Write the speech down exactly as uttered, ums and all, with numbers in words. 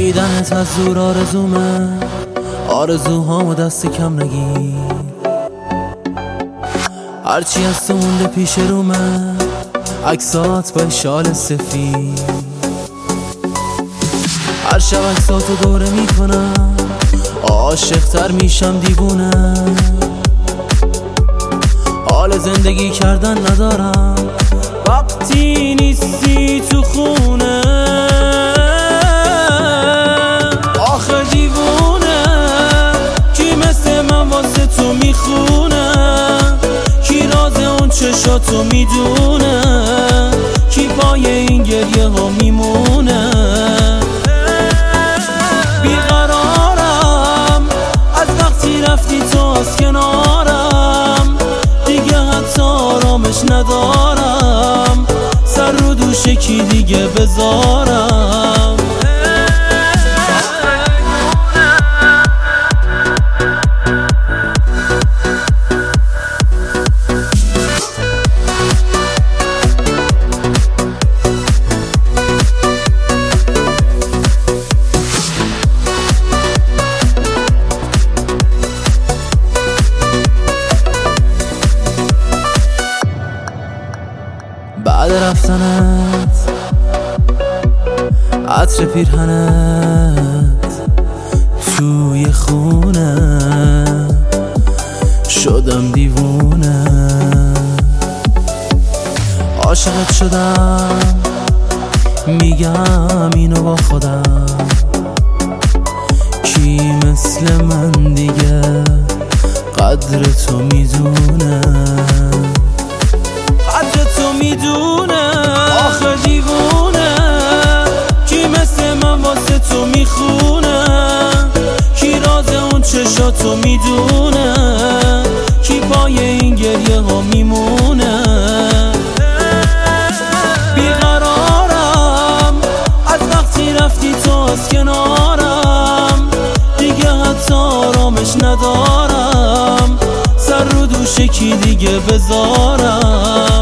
دیدنت از دور آرزومه، آرزوهامو دست کم نگیر. هرچی از تو مونده پیش رومه، عکسات با شال سفید. هر شب عکساتو دوره میکنم، عاشق تر میشم دیوونه. حال زندگی کردن ندارم وقتی نیستی تو خونه. آخه دیوونه کی مثل من واسه تو میخونه، کی راز اون چشاتو میدونه، کی پای این گریه ها میمونه. بیقرارم از وقتی رفتی تو از کنارم، دیگه حتی آرامش ندارم، سر رو دوش کی دیگه بذارم. بعد رفتنت عطر پیرهنت توی خونه شدم دیوونه. عاشقت شدم میگم اینو با خودم، کی مثل من دیگه قدر تو میدونه، قدر تو میدونه. آخه دیوونه کی مثل من واسه تو میخونه، کی راز اون چشاتو میدونه، کی پای این گریه ها میمونه. بیقرارم از وقتی رفتی تو از کنارم، دیگه حتی آرامش ندارم، سر رو دوش کی دیگه بذارم.